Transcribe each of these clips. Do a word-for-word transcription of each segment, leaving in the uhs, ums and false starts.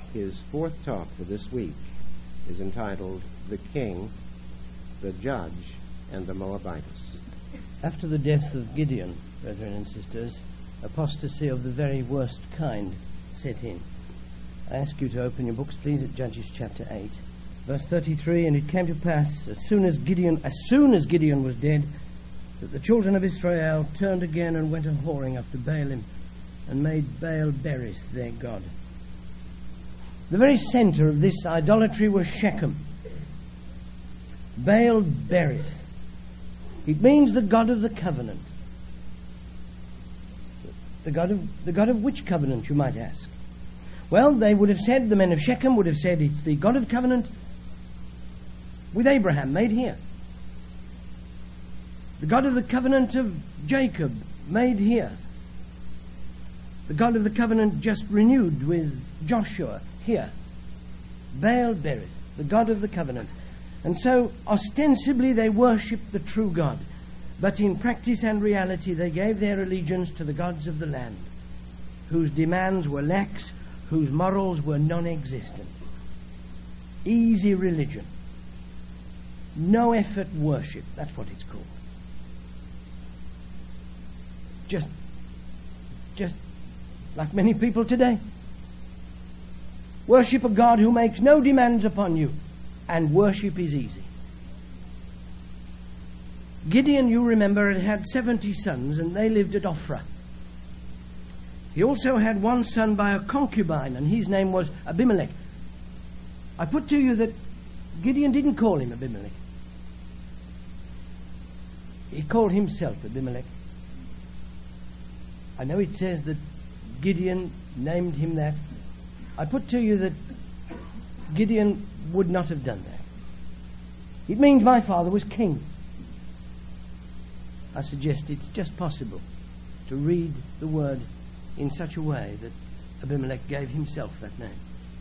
His fourth talk for this week is entitled The King, the Judge, and the Moabites. After the death of Gideon, brethren and sisters, apostasy of the very worst kind set in. I ask you to open your books, please, at Judges chapter eight, verse thirty-three. And it came to pass, as soon as Gideon, as soon as Gideon was dead, that the children of Israel turned again and went a-whoring after Baalim, and made Baal-berith their god. The very centre of this idolatry was Shechem. Baal-berith. It means the God of the covenant. The God of the God of which covenant, you might ask? Well, they would have said, the men of Shechem would have said, it's the God of covenant with Abraham, made here. The God of the covenant of Jacob, made here. The God of the covenant just renewed with Joshua, here. Baal-berith, the God of the covenant. And so, ostensibly, they worshipped the true God. But in practice and reality, they gave their allegiance to the gods of the land, whose demands were lax, whose morals were non-existent. Easy religion. No effort worship. That's what it's called. Just, just like many people today. Worship a God who makes no demands upon you, and worship is easy. Gideon, you remember, had had seventy sons, and they lived at Ophrah. He also had one son by a concubine, and his name was Abimelech. I put to you that Gideon didn't call him Abimelech. He called himself Abimelech. I know it says that Gideon named him that. I put to you that Gideon would not have done that. It means my father was king. I suggest it's just possible to read the word in such a way that Abimelech gave himself that name.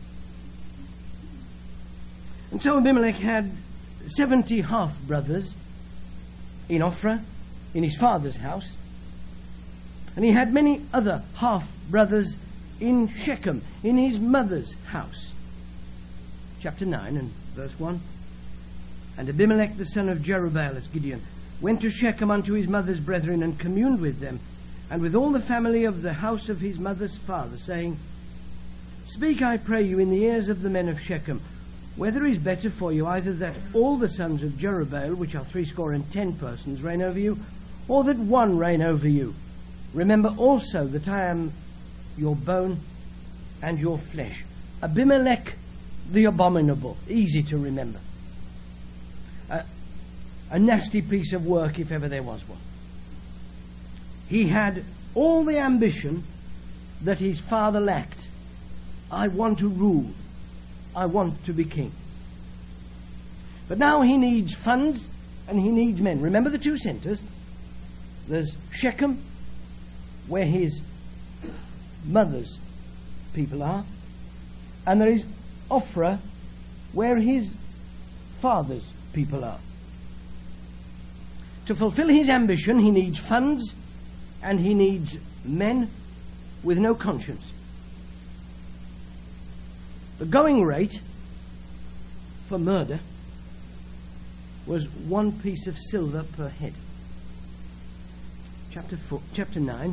And so Abimelech had seventy half-brothers in Ophrah, in his father's house, and he had many other half-brothers in Shechem, in his mother's house. Chapter nine and verse one. And Abimelech the son of Jerubbaal, as Gideon, went to Shechem unto his mother's brethren, and communed with them, and with all the family of the house of his mother's father, saying, Speak, I pray you, in the ears of the men of Shechem, whether is better for you, either that all the sons of Jerubbaal, which are threescore and ten persons, reign over you, or that one reign over you. Remember also that I am your bone and your flesh. Abimelech the abominable, easy to remember. Uh, a nasty piece of work, if ever there was one. He had all the ambition that his father lacked. I want to rule. I want to be king. But now he needs funds and he needs men. Remember the two centres? There's Shechem, where his mother's people are, and there is Ophrah, where his father's people are. To fulfill his ambition, he needs funds and he needs men with no conscience. The going rate for murder was one piece of silver per head. Chapter four, chapter nine,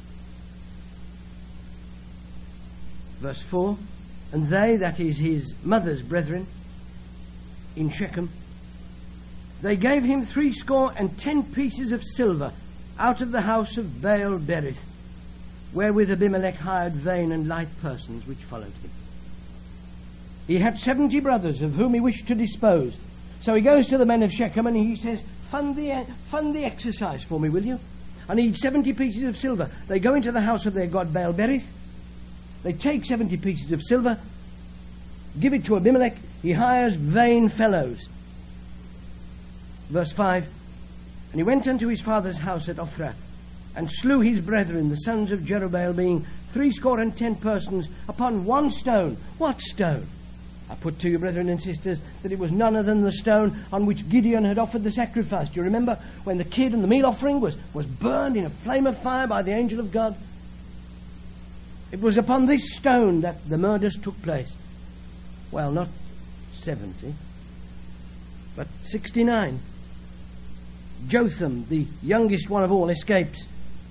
verse four. And they, that is his mother's brethren, in Shechem, they gave him threescore and ten pieces of silver out of the house of Baal-berith, wherewith Abimelech hired vain and light persons which followed him. He had seventy brothers of whom he wished to dispose. So he goes to the men of Shechem and he says, fund the, fund the exercise for me, will you? I need seventy pieces of silver. They go into the house of their god Baal-berith. They take seventy pieces of silver, give it to Abimelech. He hires vain fellows. Verse five. And he went unto his father's house at Ophrah, and slew his brethren, the sons of Jerubbaal, being threescore and ten persons, upon one stone. What stone? I put to you, brethren and sisters, that it was none other than the stone on which Gideon had offered the sacrifice. Do you remember when the kid and the meal offering was, was burned in a flame of fire by the angel of God? It was upon this stone that the murders took place. Well, not seventy, but sixty-nine. Jotham, the youngest one of all, escapes.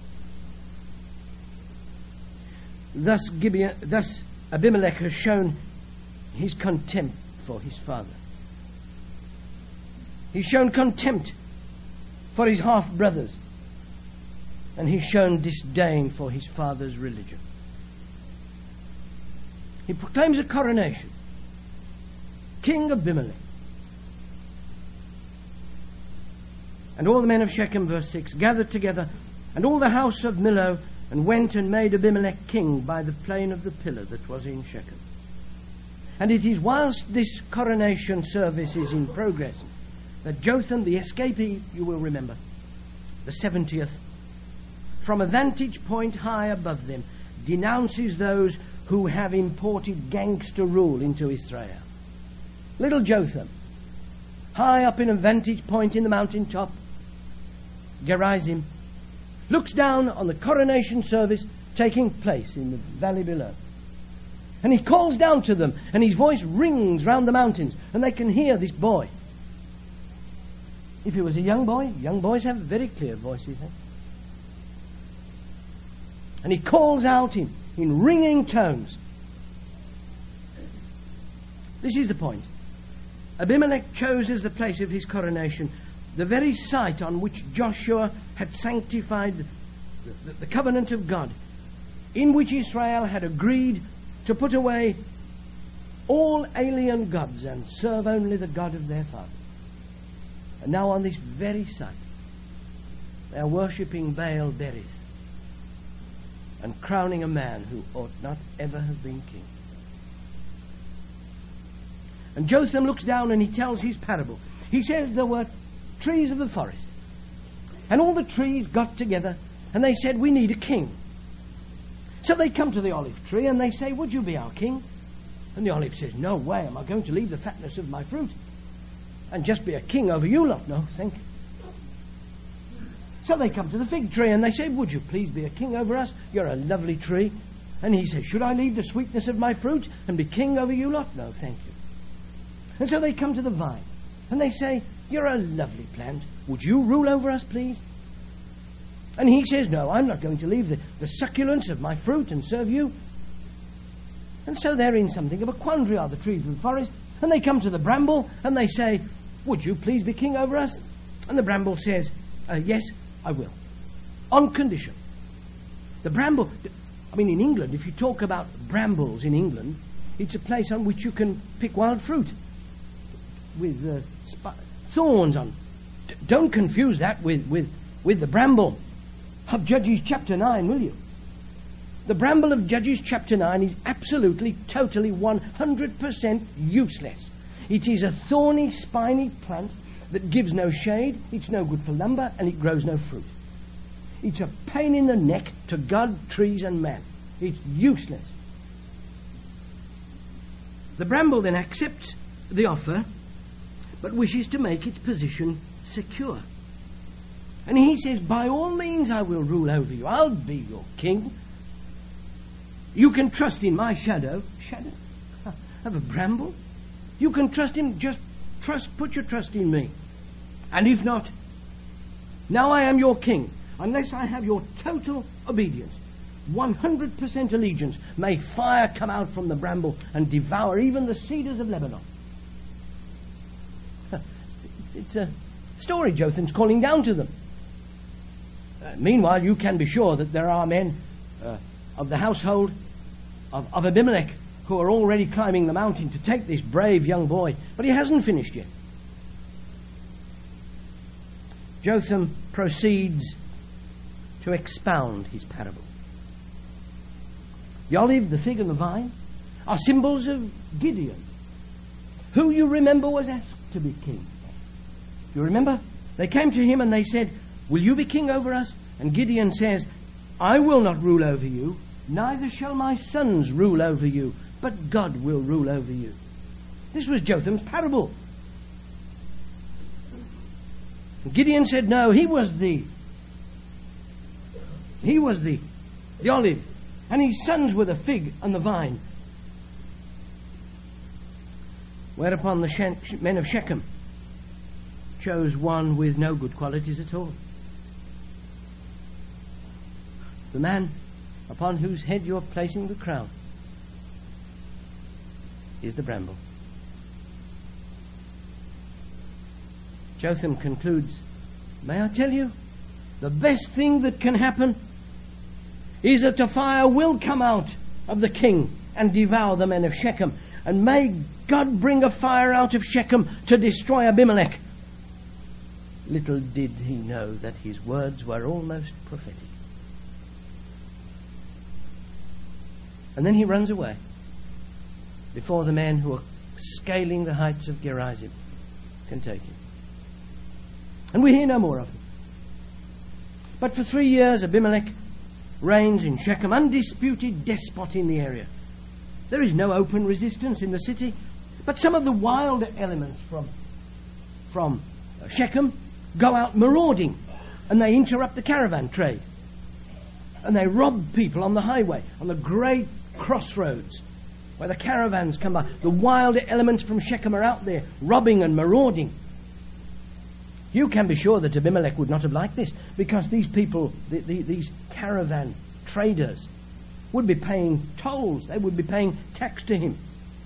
Thus, Gibeon, thus Abimelech has shown his contempt for his father. He's shown contempt for his half-brothers. And he's shown disdain for his father's religion. He proclaims a coronation. King Abimelech. And all the men of Shechem, verse six, gathered together, and all the house of Millo, and went and made Abimelech king by the plain of the pillar that was in Shechem. And it is whilst this coronation service is in progress that Jotham, the escapee, you will remember, the seventieth, from a vantage point high above them, denounces those who have imported gangster rule into Israel. Little Jotham, high up in a vantage point in the mountain top, Gerizim, looks down on the coronation service taking place in the valley below. And he calls down to them, and his voice rings round the mountains, and they can hear this boy. If he was a young boy, young boys have very clear voices. Eh? And he calls out in, in ringing tones. This is the point. Abimelech chose as the place of his coronation the very site on which Joshua had sanctified the, the, the covenant of God, in which Israel had agreed to put away all alien gods and serve only the God of their fathers. And now on this very site, they are worshipping Baal Berith and crowning a man who ought not ever have been king. And Jotham looks down and he tells his parable. He says there were trees of the forest, and all the trees got together and they said, we need a king. So they come to the olive tree and they say, would you be our king? And the olive says, no way am I going to leave the fatness of my fruit and just be a king over you lot. No, thank you. So they come to the fig tree and they say, would you please be a king over us? You're a lovely tree. And he says, should I leave the sweetness of my fruit and be king over you lot? No, thank you. And so they come to the vine and they say, you're a lovely plant. Would you rule over us, please? And he says, no, I'm not going to leave the, the succulence of my fruit and serve you. And so they're in something of a quandary, are the trees of the forest. And they come to the bramble and they say, would you please be king over us? And the bramble says, uh, yes, I will. On condition. The bramble, I mean, in England, if you talk about brambles in England, it's a place on which you can pick wild fruit with uh, sp- thorns on. D- don't confuse that with, with, with the bramble of Judges chapter nine, will you? The bramble of Judges chapter nine is absolutely, totally, one hundred percent useless. It is a thorny, spiny plant that gives no shade, it's no good for lumber, and it grows no fruit. It's a pain in the neck to God, trees, and man. It's useless. The bramble then accepts the offer, but wishes to make its position secure. And he says, by all means I will rule over you. I'll be your king. You can trust in my shadow. Shadow? Of a bramble? You can trust him. Just trust, put your trust in me. And if not, now I am your king. Unless I have your total obedience, one hundred percent allegiance, may fire come out from the bramble and devour even the cedars of Lebanon. It's a story Jotham's calling down to them. Uh, meanwhile, you can be sure that there are men uh, of the household of, of Abimelech who are already climbing the mountain to take this brave young boy. But he hasn't finished yet. Jotham proceeds to expound his parable. The olive, the fig, and the vine are symbols of Gideon, who, you remember, was asked to be king. You remember? They came to him and they said, will you be king over us? And Gideon says, I will not rule over you, neither shall my sons rule over you, but God will rule over you. This was Jotham's parable. Gideon said, no, he was the, he was the, the olive, and his sons were the fig and the vine. Whereupon the Shen- men of Shechem chose one with no good qualities at all. The man upon whose head you are placing the crown is the bramble. Jotham concludes, may I tell you, the best thing that can happen is that the fire will come out of the king and devour the men of Shechem. And may God bring a fire out of Shechem to destroy Abimelech. Little did he know that his words were almost prophetic. And then he runs away before the men who are scaling the heights of Gerizim can take him. And we hear no more of him. But for three years Abimelech reigns in Shechem, undisputed despot in the area. There is no open resistance in the city, but some of the wilder elements from, from Shechem go out marauding, and they interrupt the caravan trade. And they rob people on the highway, on the great crossroads where the caravans come by. The wilder elements from Shechem are out there robbing and marauding. You can be sure that Abimelech would not have liked this, because these people, the, the, these caravan traders, would be paying tolls. They would be paying tax to him.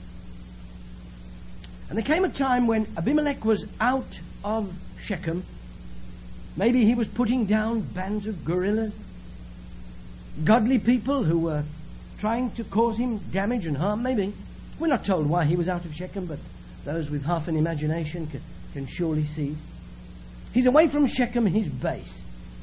And there came a time when Abimelech was out of Shechem. Maybe he was putting down bands of guerrillas, godly people who were trying to cause him damage and harm, maybe. We're not told why he was out of Shechem, but those with half an imagination can, can surely see. He's away from Shechem, his base,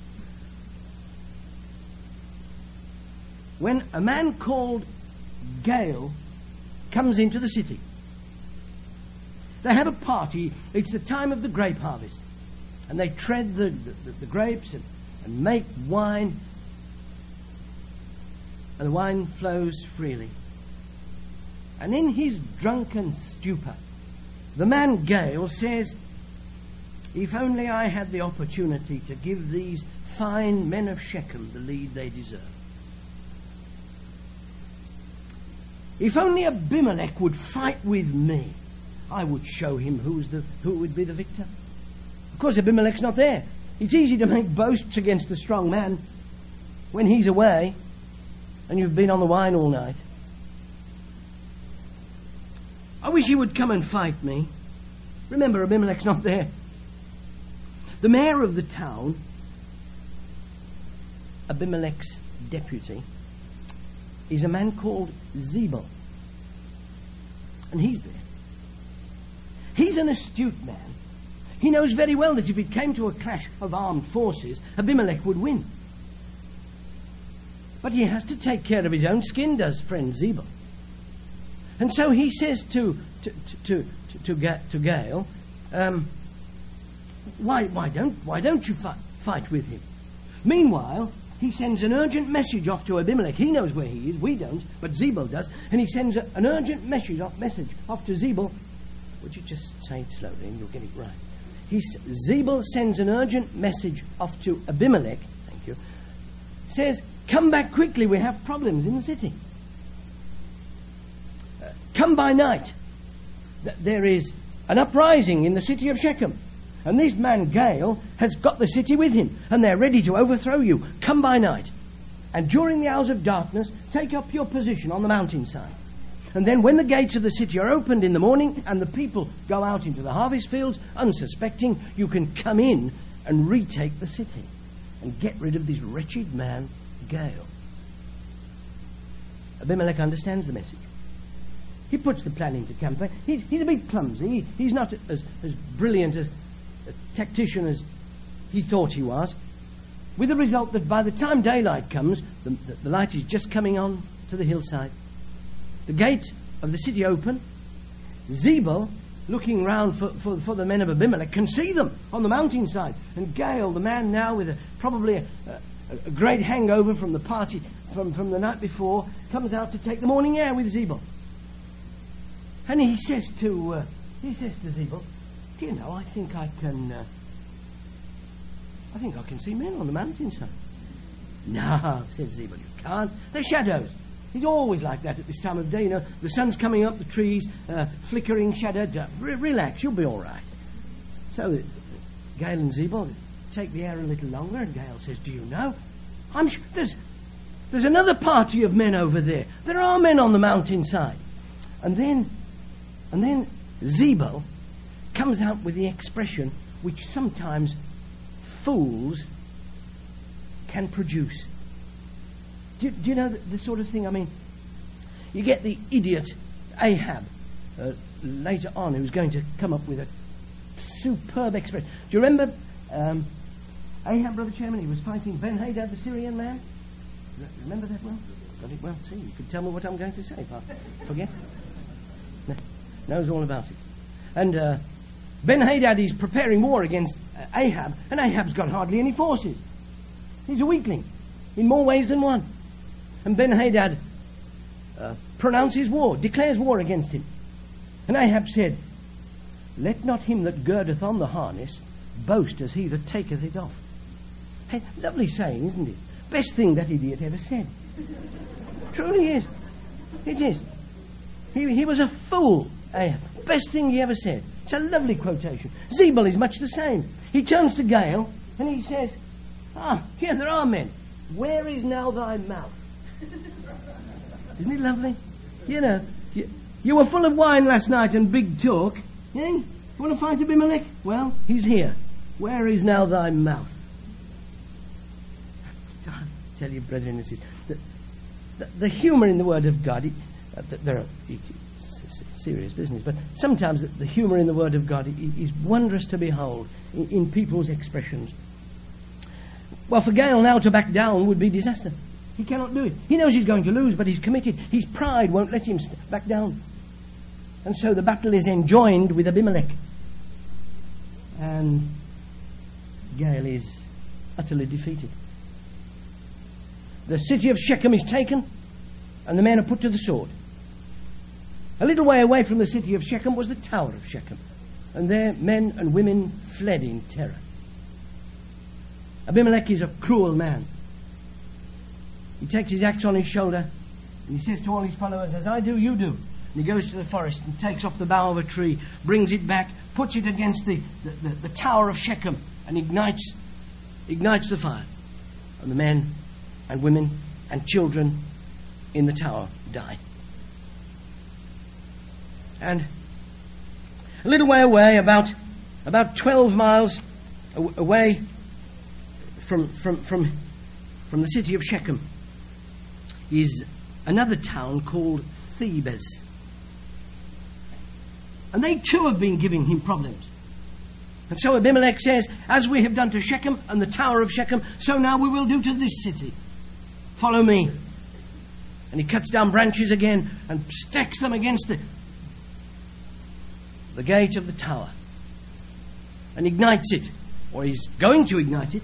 when a man called Gael comes into the city. They have a party. It's the time of the grape harvest, and they tread the, the, the grapes and, and make wine, and the wine flows freely. And in his drunken stupor, the man Gael says, if only I had the opportunity to give these fine men of Shechem the lead they deserve. If only Abimelech would fight with me, I would show him who's the, who would be the victor. Of course, Abimelech's not there. It's easy to make boasts against a strong man when he's away and you've been on the wine all night. I wish he would come and fight me. Remember, Abimelech's not there. The mayor of the town, Abimelech's deputy, is a man called Zebul. And he's there. He's an astute man. He knows very well that if it came to a clash of armed forces, Abimelech would win. But he has to take care of his own skin, does friend Zebul. And so he says to to to to, to, Ga- to Gael, um, why why don't why don't you fight fight with him? Meanwhile, he sends an urgent message off to Abimelech. He knows where he is. We don't, but Zebul does. And he sends a, an urgent message off, message off to Zebul. Would you just say it slowly and you'll get it right? He's, Zebul sends an urgent message off to Abimelech. Thank you. Says, come back quickly. We have problems in the city. Uh, come by night. Th- there is an uprising in the city of Shechem. And this man Gael has got the city with him, and they're ready to overthrow you. Come by night. And during the hours of darkness, take up your position on the mountainside. And then when the gates of the city are opened in the morning and the people go out into the harvest fields, unsuspecting, you can come in and retake the city and get rid of this wretched man, Gael. Abimelech understands the message. He puts the plan into campaign. He's, he's a bit clumsy. He, he's not as, as brilliant as a tactician as he thought he was, with the result that by the time daylight comes, the, the, the light is just coming on to the hillside. The gates of the city open. Zebul, looking round for, for, for the men of Abimelech, can see them on the mountainside. And Gael, the man now with a, probably a, a, a great hangover from the party from, from the night before, comes out to take the morning air with Zebul. And he says to uh, he says to Zebul, do you know, I think I can uh, I think I can see men on the mountainside. No, said Zebul, you can't. They're shadows. It's always like that at this time of day. You know, the sun's coming up, the trees, uh, flickering shadow. Re- relax, you'll be all right. So uh, Gael and Zebul take the air a little longer, and Gael says, do you know? I'm sh- there's, there's another party of men over there. There are men on the mountainside. And then, and then Zebul comes out with the expression which sometimes fools can produce. Do, do you know the, the sort of thing? I mean, you get the idiot Ahab uh, later on who's going to come up with a superb expression. Do you remember um, Ahab, Brother Chairman? He was fighting Ben-Hadad, the Syrian man. Remember that well? Got it well? See, you can tell me what I'm going to say if I forget. No, knows all about it. And uh, Ben-Hadad is preparing war against uh, Ahab, and Ahab's got hardly any forces. He's a weakling in more ways than one. And Ben-Hadad uh, pronounces war, declares war against him. And Ahab said, let not him that girdeth on the harness boast as he that taketh it off. Hey, lovely saying, isn't it? Best thing that idiot ever said. Truly is. It is. He, he was a fool, Ahab. Best thing he ever said. It's a lovely quotation. Zebul is much the same. He turns to Gael and he says, ah, here there are men. Where is now thy mouth? Isn't it lovely? You know, you, you were full of wine last night and big talk. Eh? You want to fight Abimelech? Well, he's here. Where is now thy mouth? I tell you, brethren and sisters, the, the, the humour in the Word of God, it, uh, there are it, it's serious business, but sometimes the, the humour in the Word of God it, it is wondrous to behold in, in people's expressions. Well, for Gael now to back down would be disaster. He cannot do it. He knows he's going to lose, but he's committed. His pride won't let him st- back down. And so the battle is enjoined with Abimelech. And Gael is utterly defeated. The city of Shechem is taken, and the men are put to the sword. A little way away from the city of Shechem was the tower of Shechem, and there men and women fled in terror. Abimelech is a cruel man. He takes his axe on his shoulder and he says to all his followers, as I do, you do. And he goes to the forest and takes off the bough of a tree, brings it back, puts it against the, the, the, the tower of Shechem and ignites, ignites the fire. And the men and women and children in the tower die. And a little way away, about, about twelve miles away from, from, from, from the city of Shechem, is another town called Thebes. And they too have been giving him problems. And so Abimelech says, as we have done to Shechem and the tower of Shechem, so now we will do to this city. Follow me. And he cuts down branches again and stacks them against the, the gate of the tower. And ignites it. Or he's going to ignite it.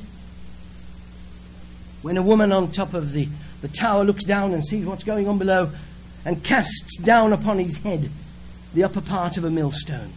When a woman on top of the The tower looks down and sees what's going on below and casts down upon his head the upper part of a millstone.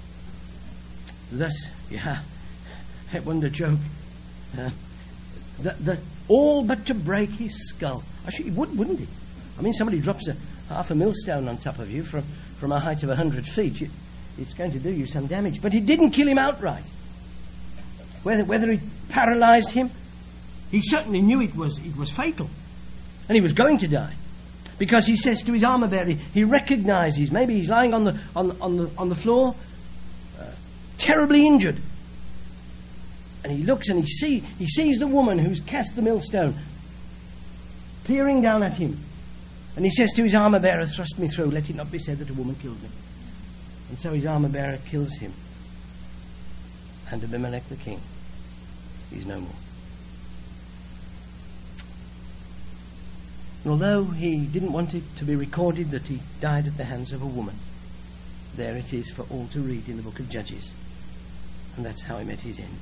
Thus, yeah, it wasn't a joke. Uh, the, the, all but to break his skull. Actually, he would, wouldn't he? I mean, somebody drops a half a millstone on top of you from, from a height of a hundred feet. You, it's going to do you some damage. But it didn't kill him outright. Whether, whether it paralyzed him, he certainly knew it was, it was fatal. And he was going to die. Because he says to his armor bearer, he recognizes, maybe he's lying on the, on, on the, on the floor, uh, terribly injured. And he looks and he, see, he sees the woman who's cast the millstone peering down at him. And he says to his armor bearer, thrust me through, let it not be said that a woman killed me. And so his armor bearer kills him. And Abimelech the king is no more. And although he didn't want it to be recorded that he died at the hands of a woman, there it is for all to read in the book of Judges. And that's how he met his end.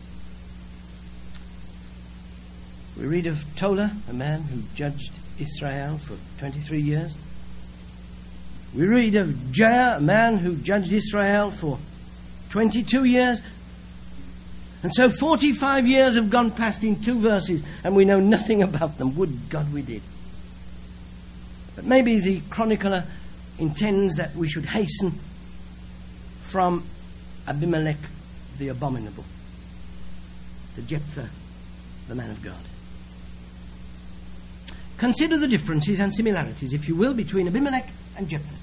We read of Tola, a man who judged Israel for twenty-three years. We read of Jair, a man who judged Israel for twenty-two years. And so forty-five years have gone past in two verses, and we know nothing about them. Would God we did. But maybe the chronicler intends that we should hasten from Abimelech the abominable to Jephthah the man of God. Consider the differences and similarities, if you will, between Abimelech and Jephthah.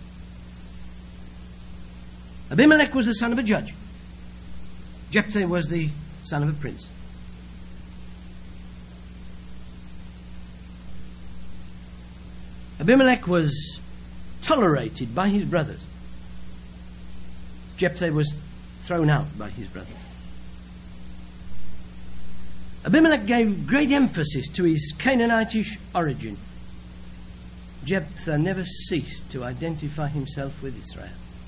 Abimelech was the son of a judge. Jephthah was the son of a prince. Abimelech was tolerated by his brothers. Jephthah was thrown out by his brothers. Abimelech gave great emphasis to his Canaanitish origin. Jephthah never ceased to identify himself with Israel.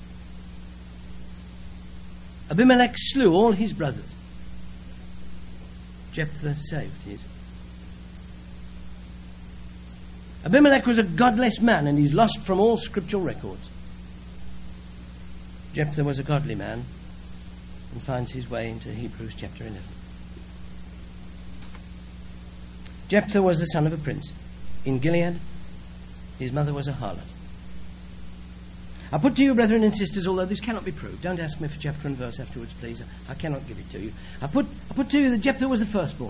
Abimelech slew all his brothers. Jephthah saved his. Abimelech was a godless man, and he's lost from all scriptural records. Jephthah was a godly man and finds his way into Hebrews chapter eleven. Jephthah was the son of a prince. In Gilead, his mother was a harlot. I put to you, brethren and sisters, although this cannot be proved, don't ask me for chapter and verse afterwards, please. I cannot give it to you. I put, I put to you that Jephthah was the firstborn.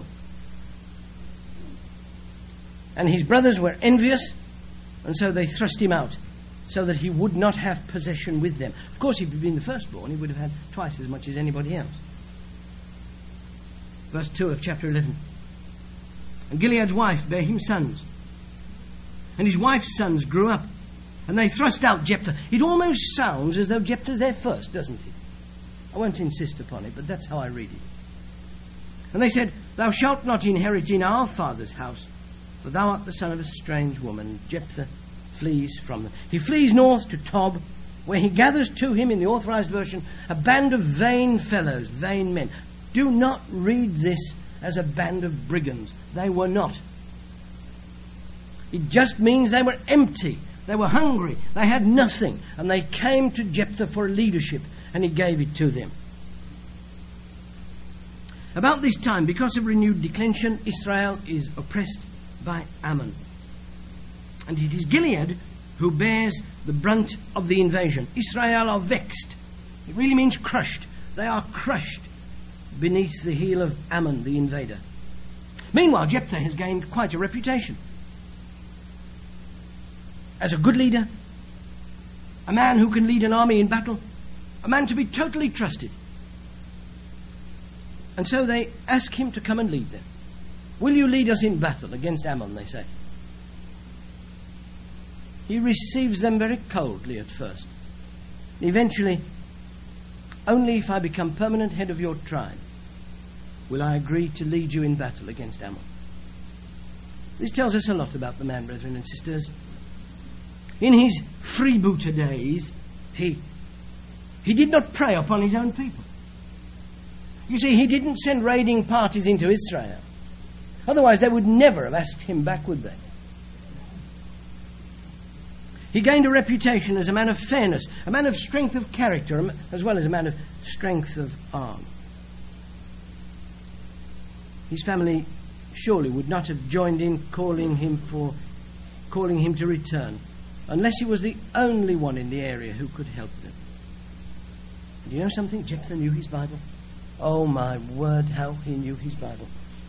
And his brothers were envious, and so they thrust him out, so that he would not have possession with them. Of course, if he'd been the firstborn, he would have had twice as much as anybody else. Verse two of chapter eleven. And Gilead's wife bare him sons. And his wife's sons grew up, and they thrust out Jephthah. It almost sounds as though Jephthah's there first, doesn't it? I won't insist upon it, but that's how I read it. And they said, Thou shalt not inherit in our father's house, for thou art the son of a strange woman. Jephthah flees from them. He flees north to Tob, where he gathers to him, in the authorized version, a band of vain fellows, vain men. Do not read this as a band of brigands. They were not. It just means they were empty. They were hungry. They had nothing. And they came to Jephthah for leadership, and he gave it to them. About this time, because of renewed declension, Israel is oppressed by Ammon. And it is Gilead who bears the brunt of the invasion. Israel are vexed. It really means crushed. They are crushed beneath the heel of Ammon, the invader. Meanwhile, Jephthah has gained quite a reputation as a good leader, a man who can lead an army in battle, a man to be totally trusted. And so they ask him to come and lead them. Will you lead us in battle against Ammon, they say. He receives them very coldly at first. Eventually, only if I become permanent head of your tribe will I agree to lead you in battle against Ammon. This tells us a lot about the man, brethren and sisters. In his freebooter days, he, he did not prey upon his own people. You see, he didn't send raiding parties into Israel. Otherwise, they would never have asked him back, would they? He gained a reputation as a man of fairness, a man of strength of character, as well as a man of strength of arm. His family surely would not have joined in calling him for calling him to return, unless he was the only one in the area who could help them. And you know something? Jephthah knew his Bible. Oh my word, how he knew his Bible.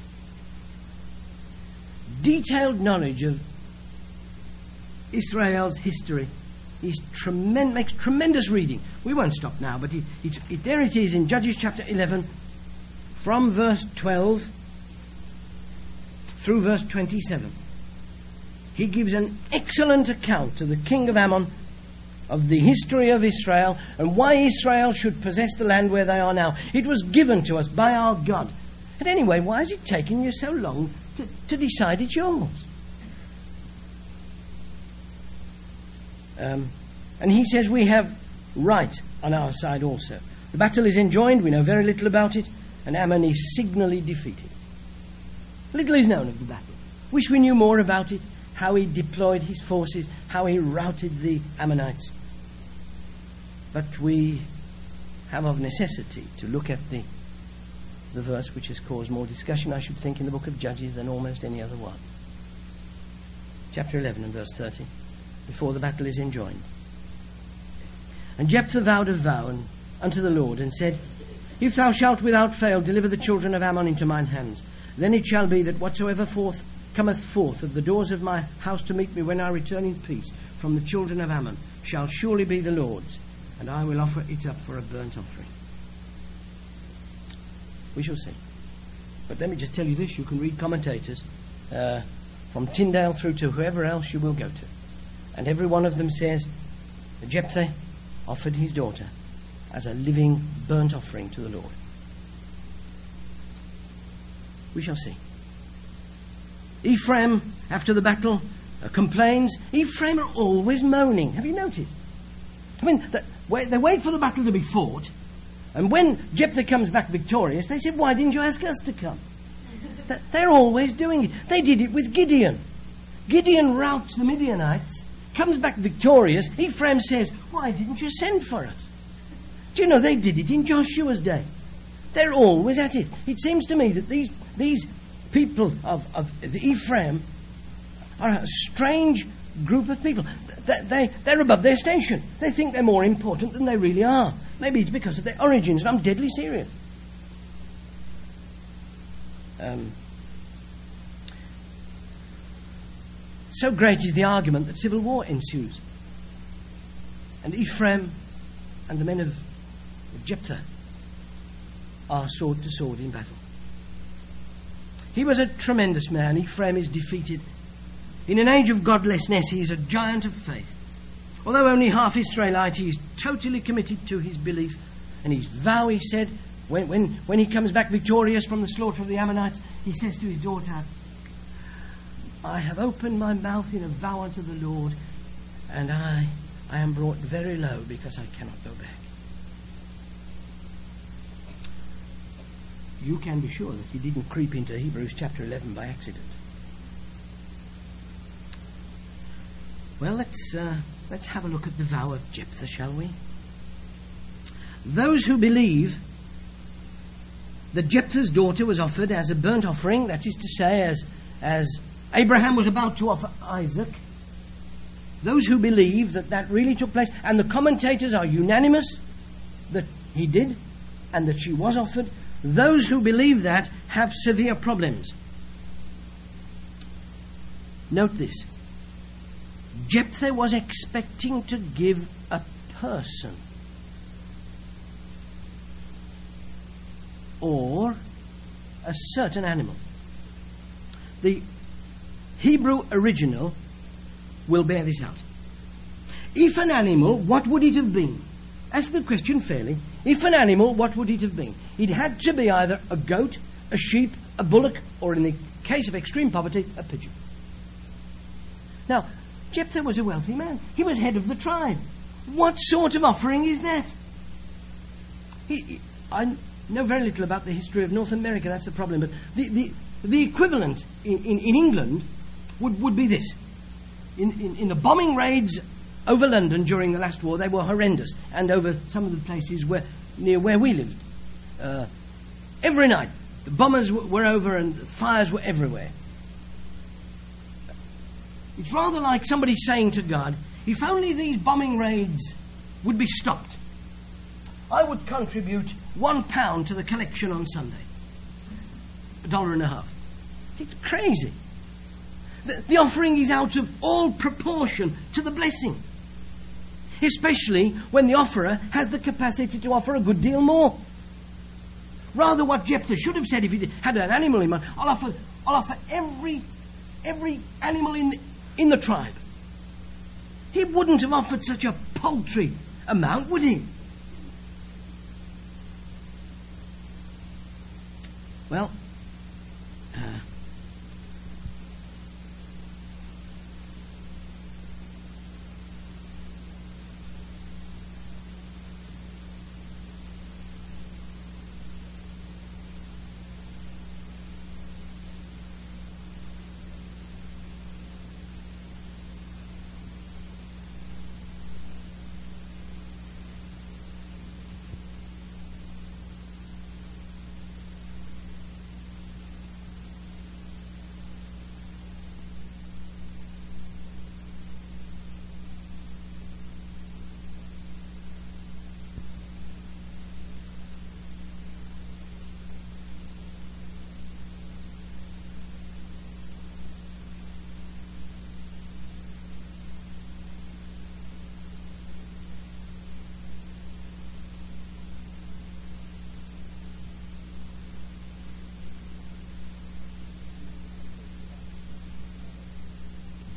Detailed knowledge of Israel's history is tremen- makes tremendous reading. We won't stop now, but it, it, it, there it is in Judges chapter eleven, from verse twelve through verse twenty-seven. He gives an excellent account to the king of Ammon of the history of Israel and why Israel should possess the land where they are now. It was given to us by our God. And anyway, why is it taking you so long to, to decide it's yours? Um, and he says we have right on our side also. The battle is enjoined, we know very little about it, and Ammon is signally defeated. Little is known of the battle. Wish we knew more about it, how he deployed his forces, how he routed the Ammonites. But we have of necessity to look at the the verse which has caused more discussion, I should think, in the book of Judges than almost any other one. Chapter eleven and verse thirty, before the battle is enjoined. And Jephthah vowed a vow and, unto the Lord, and said, If thou shalt without fail deliver the children of Ammon into mine hands, then it shall be that whatsoever forth cometh forth of the doors of my house to meet me when I return in peace from the children of Ammon shall surely be the Lord's, and I will offer it up for a burnt offering. We shall see. But let me just tell you this, you can read commentators uh, from Tyndale through to whoever else you will go to. And every one of them says that Jephthah offered his daughter as a living burnt offering to the Lord. We shall see. Ephraim, after the battle, uh, complains. Ephraim are always moaning. Have you noticed? I mean, the, they wait for the battle to be fought, and when Jephthah comes back victorious, they say, why didn't you ask us to come? They're always doing it. They did it with Gideon. Gideon routs the Midianites, comes back victorious. Ephraim says, why didn't you send for us? Do you know, they did it in Joshua's day. They're always at it. It seems to me that these these people of, of the Ephraim are a strange group of people. They, they, they're above their station. They think they're more important than they really are. Maybe it's because of their origins, and I'm deadly serious. Um, so great is the argument that civil war ensues. And Ephraim and the men of Jephthah are sword to sword in battle. He was a tremendous man. Ephraim is defeated. In an age of godlessness, he is a giant of faith. Although only half Israelite, he is totally committed to his belief. And his vow, he said, when, when, when he comes back victorious from the slaughter of the Ammonites, he says to his daughter, I have opened my mouth in a vow unto the Lord, and I, I am brought very low because I cannot go back. You can be sure that he didn't creep into Hebrews chapter eleven by accident. Well, let's uh, let's have a look at the vow of Jephthah, shall we? Those who believe that Jephthah's daughter was offered as a burnt offering, that is to say, as as Abraham was about to offer Isaac, those who believe that that really took place, and the commentators are unanimous that he did and that she was offered, those who believe that have severe problems. Note this. Jephthah was expecting to give a person or a certain animal. The Hebrew original will bear this out. If an animal, what would it have been? Ask the question fairly. If an animal, what would it have been? It had to be either a goat, a sheep, a bullock, or in the case of extreme poverty, a pigeon. Now, Jephthah was a wealthy man. He was head of the tribe. What sort of offering is that? He, he, I know very little about the history of North America, that's the problem, but the, the, the equivalent in, in, in England would, would be this. In, in, in the bombing raids over London during the last war, they were horrendous, and over some of the places where, near where we lived. Uh, every night, the bombers w- were over and the fires were everywhere. It's rather like somebody saying to God, if only these bombing raids would be stopped, I would contribute one pound to the collection on Sunday. A dollar and a half. It's crazy. The, the offering is out of all proportion to the blessing. Especially when the offerer has the capacity to offer a good deal more. Rather, what Jephthah should have said if he had an animal in mind, I'll offer, I'll offer every, every animal in the, in the tribe. He wouldn't have offered such a paltry amount, would he? Well, uh,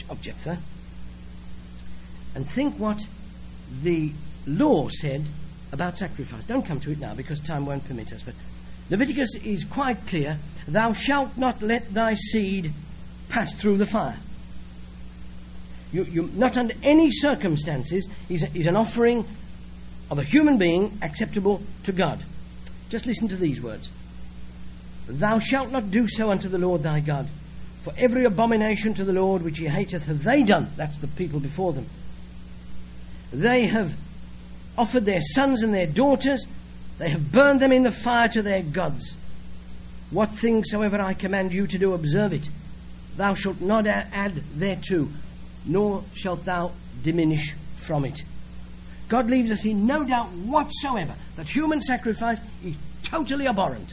of Jephthah, and think what the law said about sacrifice. Don't come to it now because time won't permit us, but Leviticus is quite clear. Thou shalt not let thy seed pass through the fire. You, you, not under any circumstances is, a, is an offering of a human being acceptable to God. Just listen to these words. Thou shalt not do so unto the Lord thy God, for every abomination to the Lord which he hateth have they done. That's the people before them. They have offered their sons and their daughters. They have burned them in the fire to their gods. What thing soever I command you to do, observe it. Thou shalt not add thereto, nor shalt thou diminish from it. God leaves us in no doubt whatsoever that human sacrifice is totally abhorrent.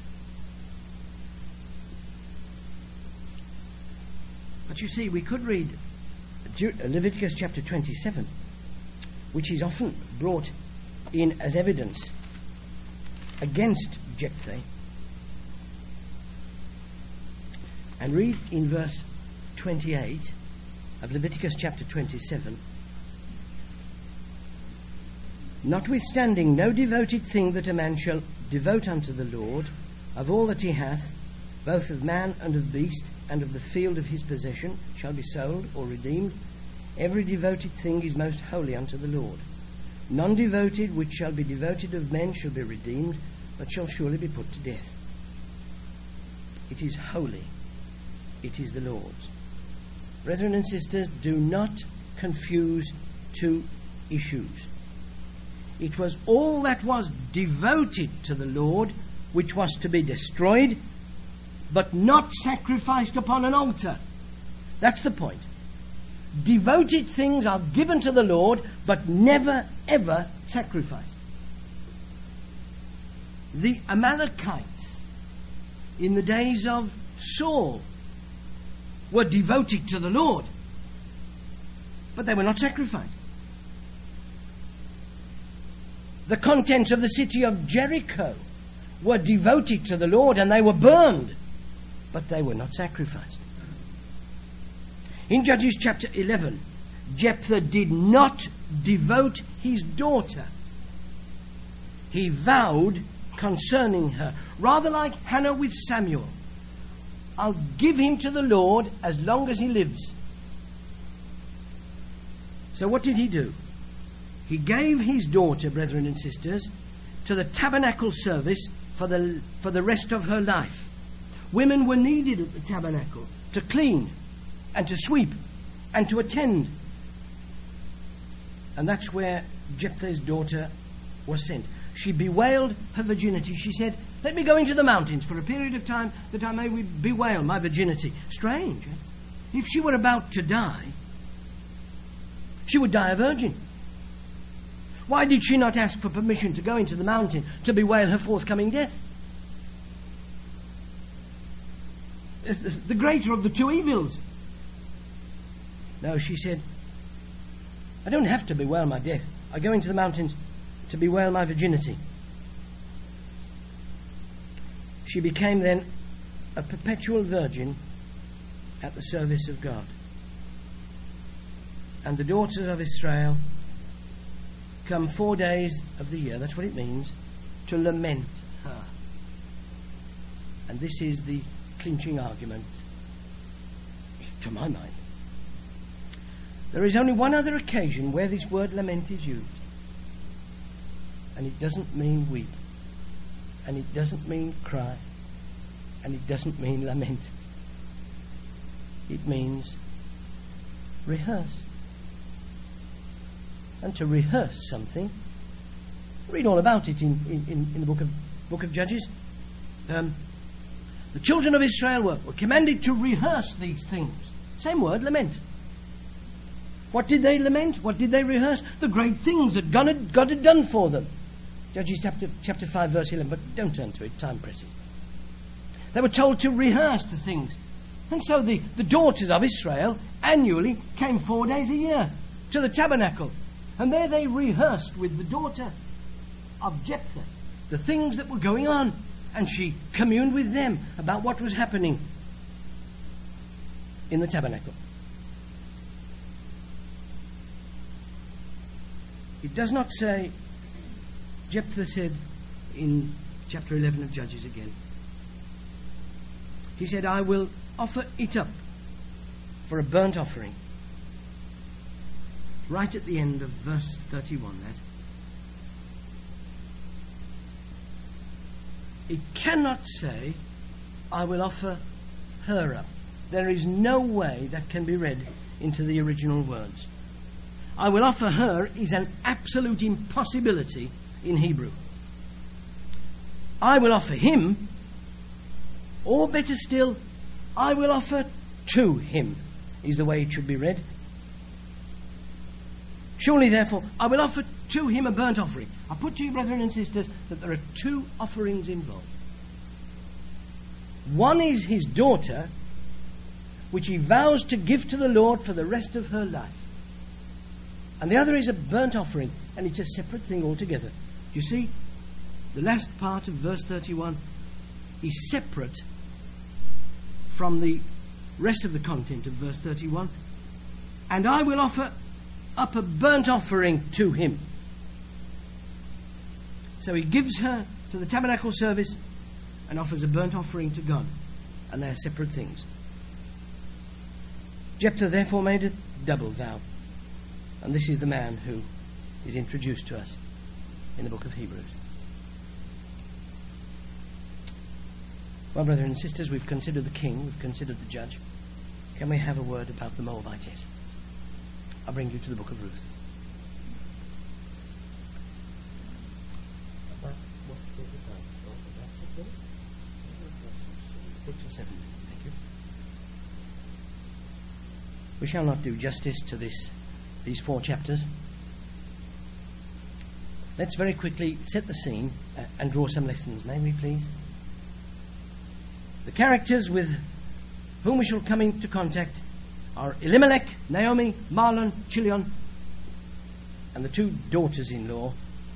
But you see, we could read Leviticus chapter twenty-seven, which is often brought in as evidence against Jephthah, and read in verse twenty-eight of Leviticus chapter twenty-seven. Notwithstanding, no devoted thing that a man shall devote unto the Lord of all that he hath, both of man and of beast, and of the field of his possession, shall be sold or redeemed. Every devoted thing is most holy unto the Lord. None devoted which shall be devoted of men shall be redeemed, but shall surely be put to death. It is holy. It is the Lord's. Brethren and sisters, do not confuse two issues. It was all that was devoted to the Lord which was to be destroyed, but not sacrificed upon an altar. That's the point. Devoted things are given to the Lord, but never, ever sacrificed. The Amalekites in the days of Saul were devoted to the Lord, but they were not sacrificed. The contents of the city of Jericho were devoted to the Lord, and they were burned, but they were not sacrificed. In Judges chapter eleven, Jephthah did not devote his daughter. He vowed concerning her, rather like Hannah with Samuel, I'll give him to the Lord as long as he lives. So what did he do? He gave his daughter, brethren and sisters, to the tabernacle service for the, for the rest of her life. Women were needed at the tabernacle to clean and to sweep and to attend. And that's where Jephthah's daughter was sent. She bewailed her virginity. She said, let me go into the mountains for a period of time that I may bewail my virginity. Strange. Eh? If she were about to die, she would die a virgin. Why did she not ask for permission to go into the mountain to bewail her forthcoming death? The greater of the two evils. No, she said, I don't have to bewail my death. I go into the mountains to bewail my virginity. She became then a perpetual virgin at the service of God. And the daughters of Israel come four days of the year, that's what it means, to lament her. And this is the clinching argument, to my mind. There is only one other occasion where this word lament is used. And it doesn't mean weep. And it doesn't mean cry. And it doesn't mean lament. It means rehearse. And to rehearse something, read all about it in, in, in the book of, book of Judges. Um, the children of Israel were, were commanded to rehearse these things. Same word, lament. What did they lament? What did they rehearse? The great things that God had, God had done for them. Judges chapter, chapter five, verse eleven, but don't turn to it, time presses. They were told to rehearse the things. And so the, the daughters of Israel annually came four days a year to the tabernacle. And there they rehearsed with the daughter of Jephthah the things that were going on. And she communed with them about what was happening in the tabernacle. It does not say, Jephthah said in chapter eleven of Judges again, he said, I will offer it up for a burnt offering. Right at the end of verse thirty-one, that. It cannot say, I will offer her up. There is no way that can be read into the original words. I will offer her is an absolute impossibility in Hebrew. I will offer him, or better still, I will offer to him, is the way it should be read. Surely, therefore, I will offer to him a burnt offering. I put to you, brethren and sisters, that there are two offerings involved. One is his daughter, which he vows to give to the Lord for the rest of her life. And the other is a burnt offering, and it's a separate thing altogether. You see, the last part of verse thirty-one is separate from the rest of the content of verse thirty-one. And I will offer up a burnt offering to him. So he gives her to the tabernacle service and offers a burnt offering to God. And they are separate things. Jephthah therefore made a double vow. And this is the man who is introduced to us in the book of Hebrews. Well, brothers and sisters, we've considered the king, we've considered the judge. Can we have a word about the Moabites? I'll bring you to the book of Ruth. Six or seven minutes, thank you. We shall not do justice to this, these four chapters. Let's very quickly set the scene uh, and draw some lessons, may we please? The characters with whom we shall come into contact are Elimelech, Naomi, Mahlon, Chilion, and the two daughters-in-law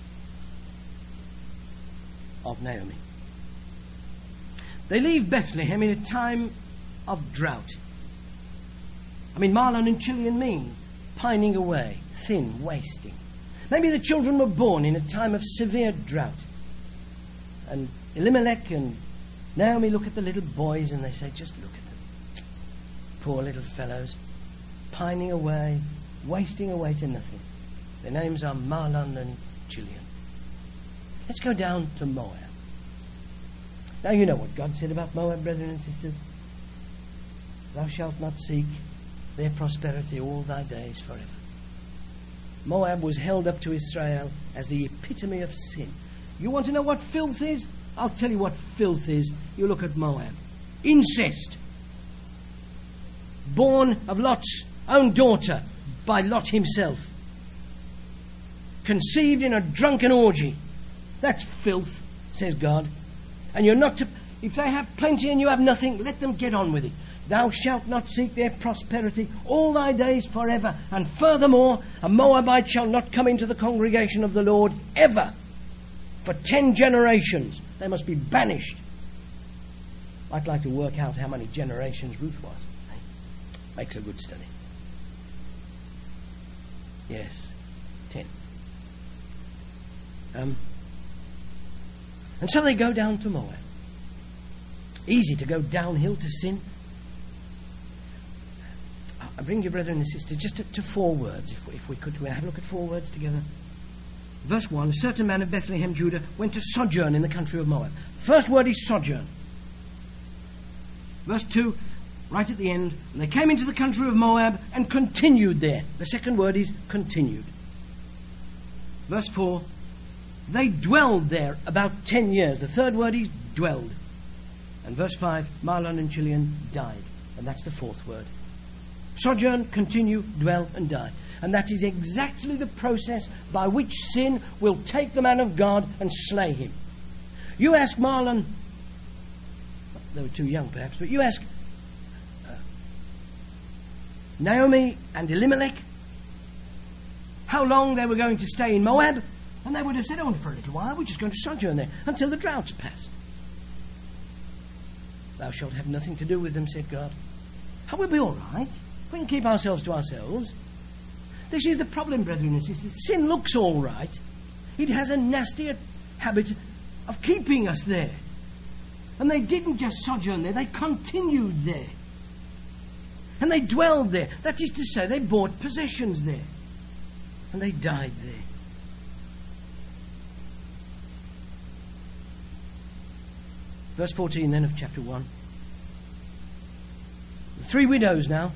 of Naomi. They leave Bethlehem in a time of drought. I mean, Mahlon and Chilion mean pining away, thin, wasting. Maybe the children were born in a time of severe drought. And Elimelech and Naomi look at the little boys and they say, just look at them. Poor little fellows, pining away, wasting away to nothing. Their names are Mahlon and Chilion. Let's go down to Moab. Now you know what God said about Moab, brethren and sisters. Thou shalt not seek their prosperity all thy days forever. Moab was held up to Israel as the epitome of sin. You want to know what filth is? I'll tell you what filth is. You look at Moab. Incest. Born of Lot's own daughter by Lot himself. Conceived in a drunken orgy. That's filth, says God. And you're not to... If they have plenty and you have nothing, let them get on with it. Thou shalt not seek their prosperity all thy days forever. And furthermore, a Moabite shall not come into the congregation of the Lord ever. For ten generations. They must be banished. I'd like to work out how many generations Ruth was. Makes a good study. Yes, ten. Um, and so they go down to Moab. Easy to go downhill to sin. I bring you, brethren and sisters, just to, to four words, if we, if we could. Can we have a look at four words together? Verse one, a certain man of Bethlehem, Judah, went to sojourn in the country of Moab. First word is sojourn. Verse two, right at the end, and they came into the country of Moab and continued there. The second word is continued. Verse four, they dwelled there about ten years. The third word is dwelled. And verse five, Mahlon and Chilion died. And that's the fourth word. Sojourn, continue, dwell, and die. And that is exactly the process by which sin will take the man of God and slay him. You ask Mahlon, they were too young perhaps, but you ask uh, Naomi and Elimelech how long they were going to stay in Moab, and they would have said, oh, for a little while, we're just going to sojourn there until the drought's passed. Thou shalt have nothing to do with them, said God. How will be all right? We can keep ourselves to ourselves. This is the problem, brethren and sisters. Sin looks all right. It has a nasty habit of keeping us there. And they didn't just sojourn there, they continued there. And they dwelled there. That is to say, they bought possessions there. And they died there. Verse fourteen then of chapter one. The three widows now,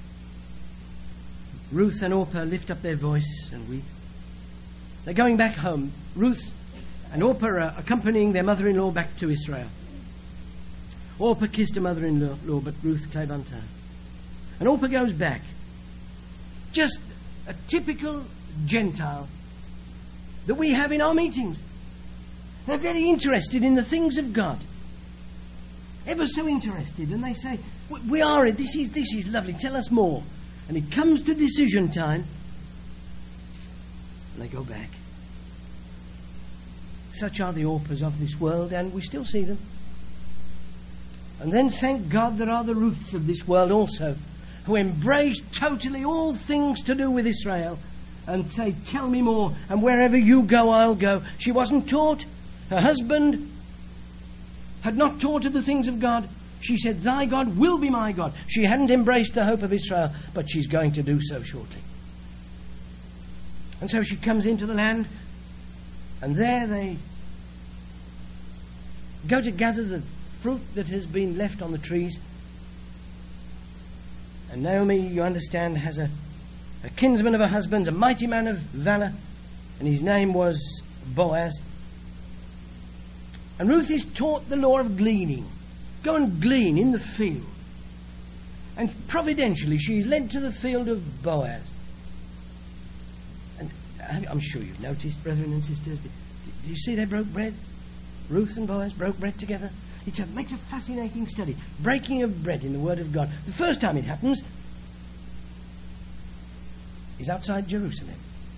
Ruth and Orpah, lift up their voice and weep. They're going back home. Ruth and Orpah are accompanying their mother-in-law back to Israel. Orpah kissed her mother-in-law, but Ruth clave unto her. And Orpah goes back. Just a typical Gentile that we have in our meetings. They're very interested in the things of God. Ever so interested. And they say, we are it. This is, this is lovely. Tell us more. And it comes to decision time. And they go back. Such are the Orpahs of this world, and we still see them. And then, thank God, there are the Ruths of this world also, who embrace totally all things to do with Israel and say, tell me more, and wherever you go, I'll go. She wasn't taught. Her husband had not taught her the things of God. She said, thy God will be my God. She hadn't embraced the hope of Israel, but she's going to do so shortly. And so she comes into the land, and there they go to gather the fruit that has been left on the trees. And Naomi, you understand, has a, a kinsman of her husband's, a mighty man of valor, and his name was Boaz. And Ruth is taught the law of gleaning. Go and glean in the field. And providentially she is led to the field of Boaz. And I'm sure you've noticed, brethren and sisters, do, do you see they broke bread? Ruth and Boaz broke bread together. It makes a fascinating study. Breaking of bread in the Word of God. The first time it happens is outside Jerusalem.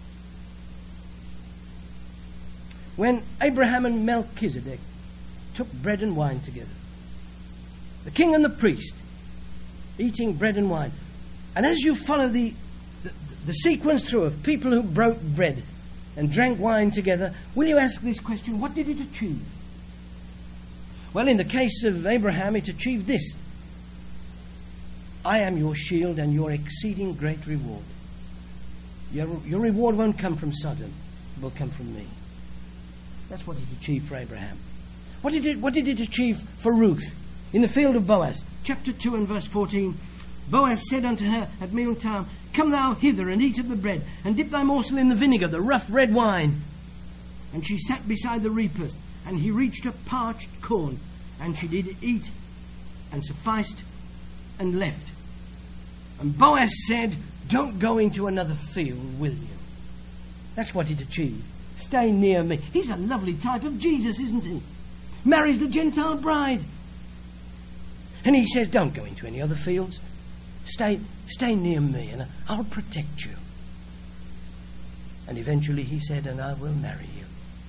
When Abraham and Melchizedek took bread and wine together. The king and the priest eating bread and wine. And as you follow the, the, the sequence through of people who broke bread and drank wine together, will you ask this question, what did it achieve? Well, in the case of Abraham, it achieved this. I am your shield and your exceeding great reward. Your, your reward won't come from Sodom. It will come from me. That's what it achieved for Abraham. What did it, what did it achieve for Ruth in the field of Boaz? Chapter two and verse fourteen. Boaz said unto her at mealtime, come thou hither and eat of the bread, and dip thy morsel in the vinegar, the rough red wine. And she sat beside the reapers, and he reached her parched corn, and she did eat, and sufficed, and left. And Boaz said, don't go into another field, will you? That's what it achieved. Stay near me. He's a lovely type of Jesus, isn't he? Marries the Gentile bride. And he says, don't go into any other fields. Stay, stay near me, and I'll protect you. And eventually he said, and I will marry you.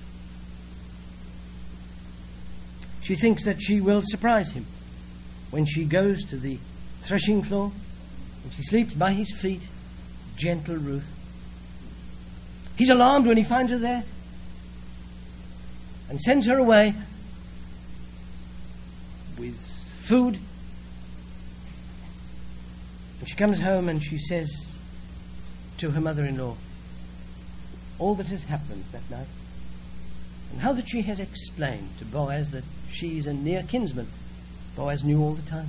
She thinks that she will surprise him when she goes to the threshing floor, and she sleeps by his feet, gentle Ruth. He's alarmed when he finds her there and sends her away with food. And she comes home and she says to her mother-in-law all that has happened that night, and how that she has explained to Boaz that she's a near kinsman. Boaz knew all the time.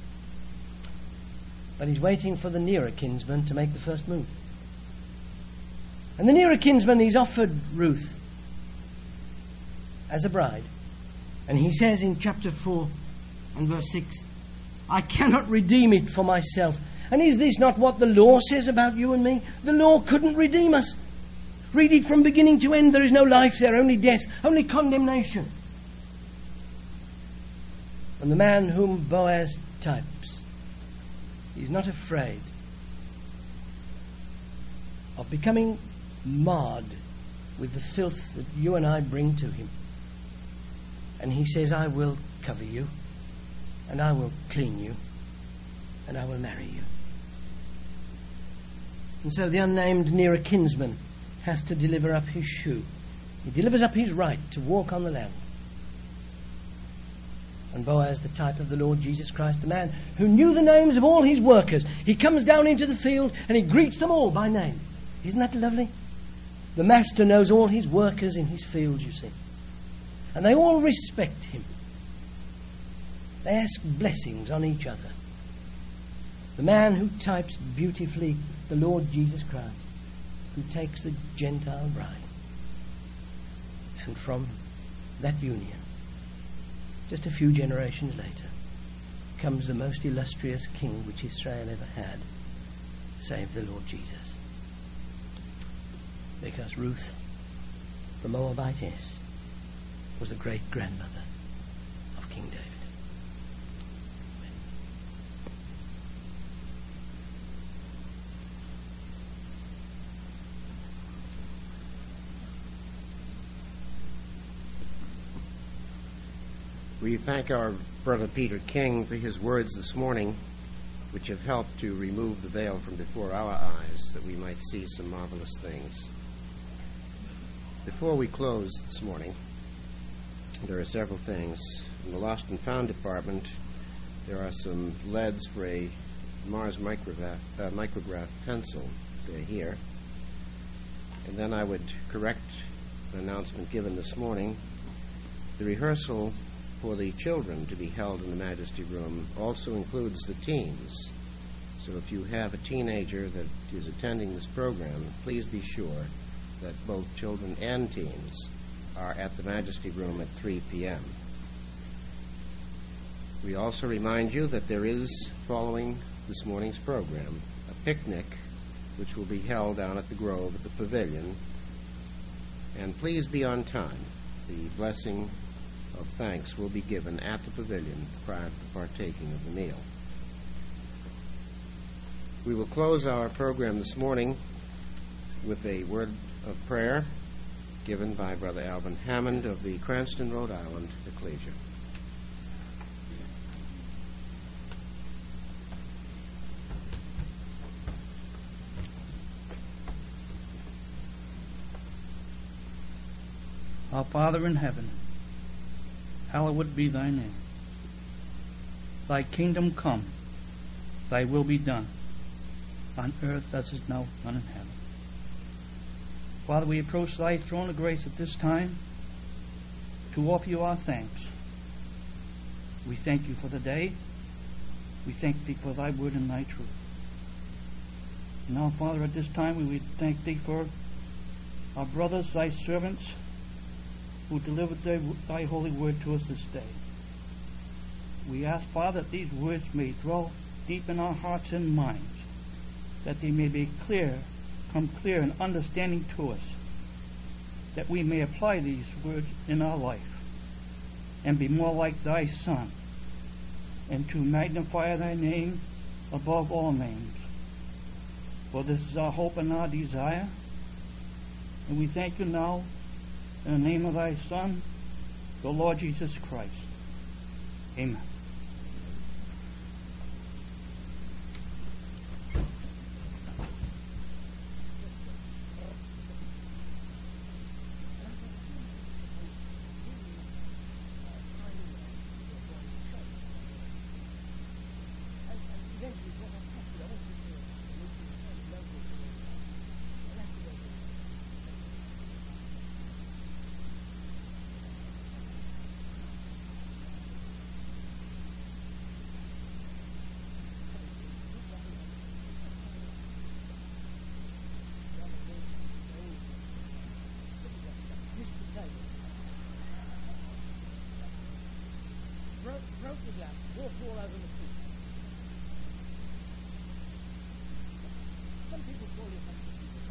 But he's waiting for the nearer kinsman to make the first move. And the nearer kinsman, he's offered Ruth as a bride. And he says in chapter four and verse six, I cannot redeem it for myself. And is this not what the law says about you and me? The law couldn't redeem us. Read it from beginning to end. There is no life there, only death, only condemnation. And the man whom Boaz types, he's not afraid of becoming marred with the filth that you and I bring to him. And he says, I will cover you, and I will clean you, and I will marry you. And so the unnamed nearer kinsman has to deliver up his shoe. He delivers up his right to walk on the land. And Boaz, the type of the Lord Jesus Christ, the man who knew the names of all his workers, he comes down into the field and he greets them all by name. Isn't that lovely? The master knows all his workers in his field, you see. And they all respect him. They ask blessings on each other. The man who types beautifully the Lord Jesus Christ, who takes the Gentile bride. And from that union, just a few generations later, comes the most illustrious king which Israel ever had, save the Lord Jesus. Because Ruth, the Moabitess, was the great-grandmother of King David. Amen. We thank our brother Peter King for his words this morning, which have helped to remove the veil from before our eyes, that we might see some marvelous things. Before we close this morning, there are several things. In the Lost and Found department, there are some leads for a Mars micrograph, uh, micrograph pencil. They're here. And then I would correct an announcement given this morning. The rehearsal for the children to be held in the Majesty Room also includes the teens. So if you have a teenager that is attending this program, please be sure that both children and teens are at the Majesty Room at three p.m. We also remind you that there is, following this morning's program, a picnic which will be held down at the Grove at the Pavilion. And please be on time. The blessing of thanks will be given at the Pavilion prior to partaking of the meal. We will close our program this morning with a word of prayer given by Brother Alvin Hammond of the Cranston, Rhode Island Ecclesia. Our Father in heaven, hallowed be thy name. Thy kingdom come, thy will be done, on earth as is now done in heaven. Father, we approach thy throne of grace at this time to offer you our thanks. We thank you for the day. We thank thee for thy word and thy truth. Now, Father, at this time we would thank thee for our brothers, thy servants, who delivered thy, thy holy word to us this day. We ask, Father, that these words may dwell deep in our hearts and minds, that they may be clear, come clear and understanding to us, that we may apply these words in our life and be more like thy Son, and to magnify thy name above all names. For this is our hope and our desire, and we thank you now in the name of thy Son, the Lord Jesus Christ. Amen. Broke the glass, walked all over the floor. Some people call it like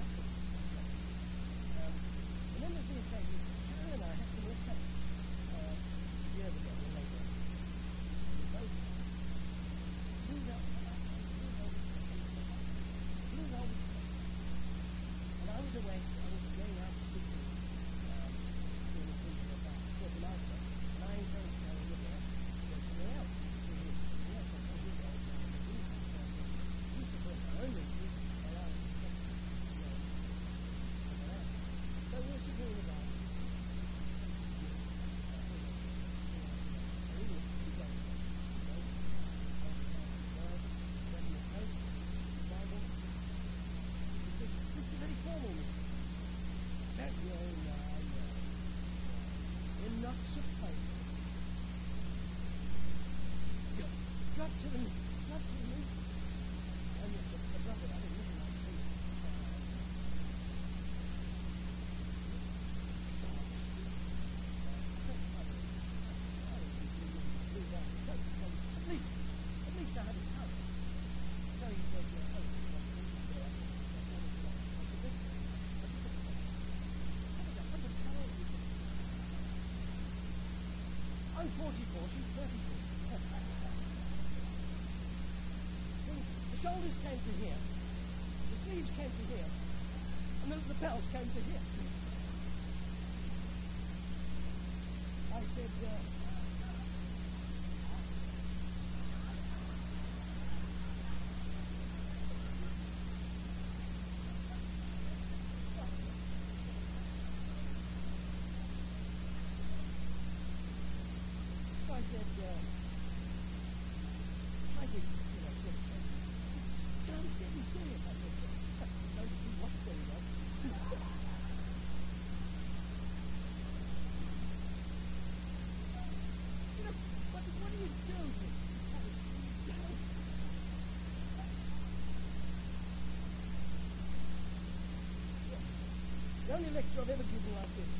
um, and then there's been a case, Karen and I had some work out uh, years ago when they were. We both blew out, blew out, and I was away, so I was going out speaking, um, doing a thing about talking out, and I encouraged her to look at it. Something else. got to them, got to them. And the, the, the brother, I didn't listen like me. At least, at least I had a cover. So he said, yeah, oh, I'm forty-four, she's thirty-four. The shoulders came to here, the sleeves came to here, and the lapels came to here. I said, uh, I said, uh, I did, you know, said, don't get me serious. I said, don't see what's going on. You know, what, what are you doing? The only lecture I've ever given like this.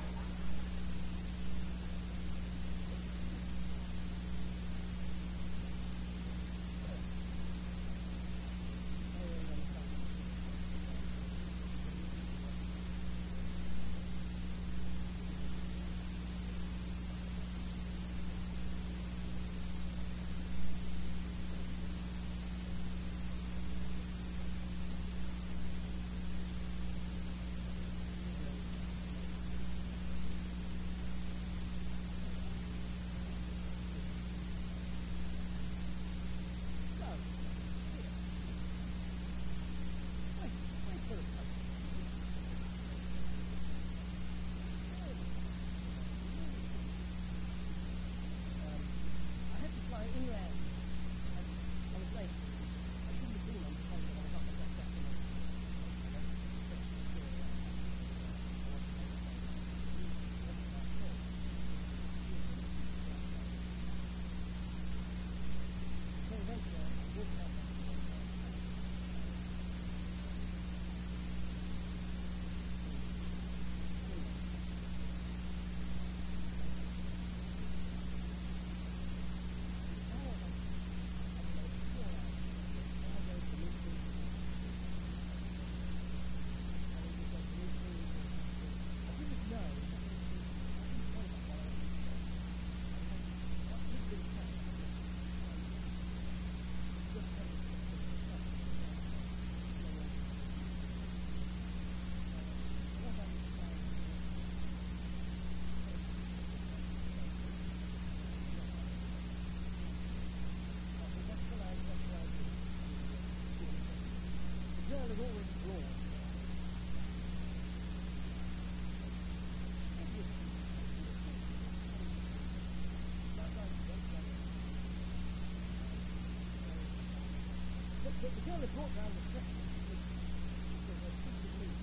The, the girl had walked down the stretcher with, with a piece of meat.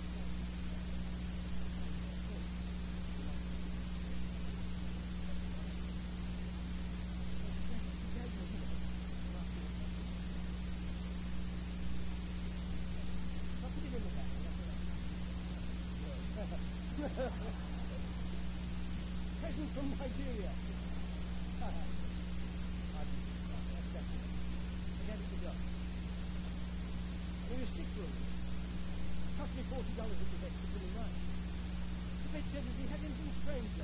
I put it in the bag. Present from Nigeria. He was sick room. Cost me forty dollars at the vet to put him right. The vet said, has he had anything strange